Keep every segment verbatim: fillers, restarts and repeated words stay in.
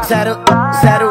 zero, zero.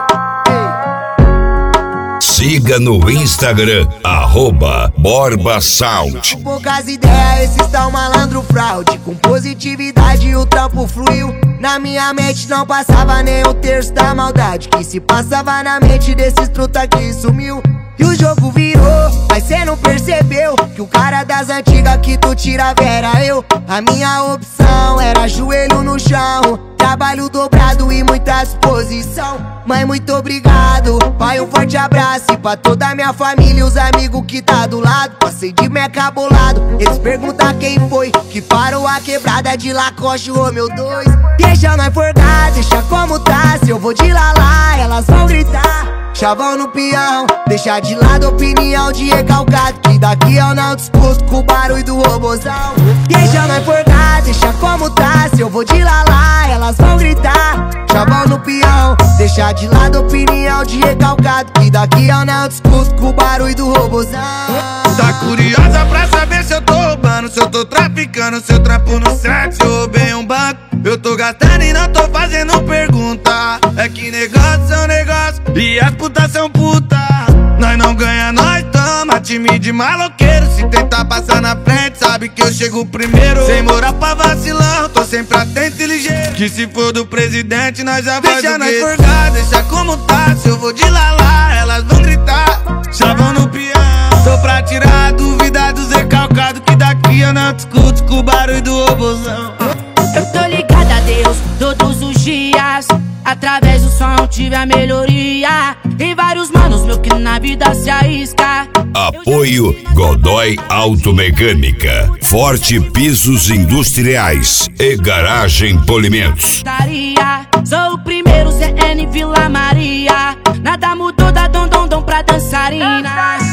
Siga no Instagram, arroba Borba Sound. Poucas ideias, esses tão malandro fraude. Com positividade o trampo fluiu. Na minha mente não passava nem um terço da maldade que se passava na mente desses truta que sumiu. E o jogo virou, mas cê não percebeu que o cara das antigas que tu tirava era eu. A minha opção era joelho no chão, trabalho dobrado e muita disposição. Mãe, muito obrigado, pai, um forte abraço. E pra toda a minha família e os amigos que tá do lado. Passei de meca bolado, eles perguntam quem foi que parou a quebrada de Lacoste, ô meu dois. Deixa nós forgar, deixa como tá. Se eu vou de lalá, elas vão gritar. Chavão no peão, deixa de lado a opinião de recalcado, que daqui eu não discuto com o barulho do robozão. Deixa nós forgar, deixa como tá. Se eu vou de lalá, elas vão gritar. Chavão no peão, deixa de lado a opinião de recalcado, que daqui eu não discuto com o barulho do robozão. Tá curiosa pra saber se eu tô roubando, se eu tô traficando, se eu trampo no sexo, se eu roubei um banco. Eu tô gastando e não tô fazendo pergunta. É que negócio são negócio e as putas são puta. Nós não ganha, nós toma. Time de maloqueiro, se tentar passar na frente, sabe que eu chego primeiro. Sem moral pra vacilão, tô sempre atento e ligeiro. Que se for do presidente, nós já vai. Deixa nós forgar, deixa como tá. Se eu vou de lalá, elas vão gritar. Chavão no peão, tô pra tirar a dúvida dos recalcados, que daqui eu não discuto com o barulho do robozão. Eu tô ligada a Deus todos os dias. Através do som tive a melhoria. Tem vários manos meu que na vida se arrisca. Apoio Godoy Automecânica, Forte Pisos Industriais e Garagem Polimentos. Sou o primeiro C N Vila Maria. Nada mudou da Dom Dom Dom pra dançarina.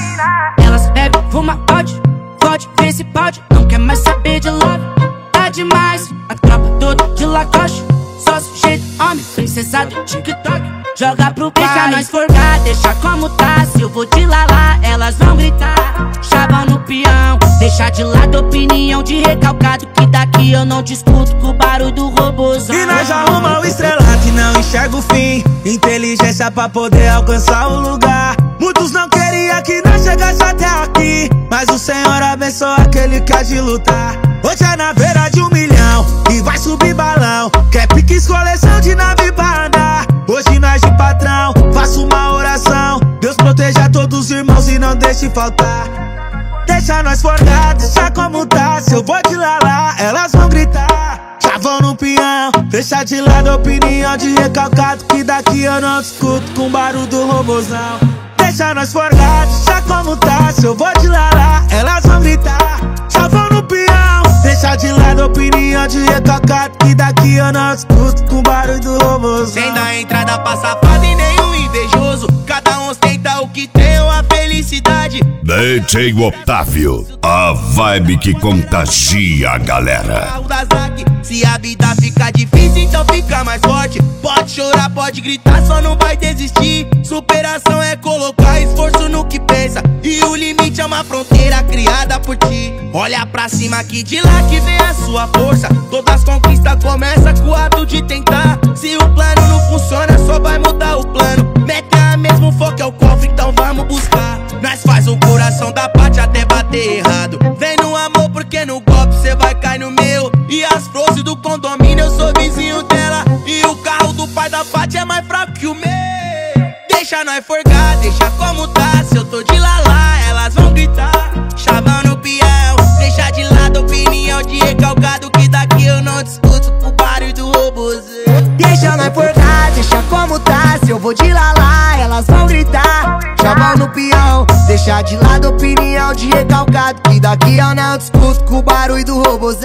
Elas bebem, fuma, pode, pode, vê se pode. Não quer mais saber de love, tá demais. A tropa toda de Lacoste, só sujeito, homem, princesa do TikTok. Joga pro pai, deixa nós forgar, deixa como tá. Se eu vou de lalá, elas vão gritar. Chavão no peão, deixa de lado a opinião de recalcado, que daqui eu não discuto com o barulho do robozão. E nós arruma o estrelado e não enxerga o fim. Inteligência pra poder alcançar o lugar. Muitos não queriam que nós chegasse até aqui, mas o Senhor abençoa aquele que há de lutar. Hoje é na beira de um milhão e vai subir balão. Quer piques, coleção de nave pra andar. Hoje nós de patrão, faço uma oração. Deus proteja todos os irmãos e não deixe faltar. Deixa nós forgar, deixa como tá. Se eu vou de lalá, elas vão gritar. Chavão no peão, deixa de lado a opinião de recalcado, que daqui eu não discuto com o barulho do robozão. Deixa nós forgar, deixa como tá. Se eu vou de lalá, elas vão gritar. Chavão no peão, deixa de lado a opinião de recalcado, que daqui eu não discuto com o barulho do robozão. Sem dar entrada pra safado e nenhum invejoso. Cada um ostenta o que tem ou a felicidade. D J Otávio, a vibe que contagia a galera. Se a vida fica difícil, então fica mais forte. Pode chorar, pode gritar, só não vai desistir. Superação é colocar esforço no que pensa, e o limite é uma fronteira criada por ti. Olha pra cima que de lá que vem a sua força. Todas as conquistas começam com o ato de tentar. Se o plano não funciona, só vai mudar o plano. Meta mesmo, foco é o cofre, então vamos buscar. Nós faz o coração da parte até bater errado. Vem no amor porque no golpe cê vai cair no meu. E as flores do condomínio eu sou vizinho dela. E o carro do pai da parte é mais fraco que o meu. Deixa nós forgar, deixa como tá. Se eu tô de lalá, elas vão gritar. Chavão no peão, deixa de lado a opinião de recalcado, que daqui eu não discuto com o barulho do robozão. Deixa nós forgar, deixa como tá. Se eu vou de lalá, elas vão gritar. Chavão no peão, deixa de lado a opinião de recalcado, que daqui eu não discuto com o barulho do robozão.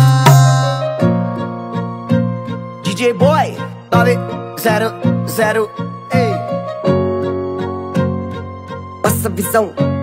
D J Boy, nove zero zero, ei. Nossa visão.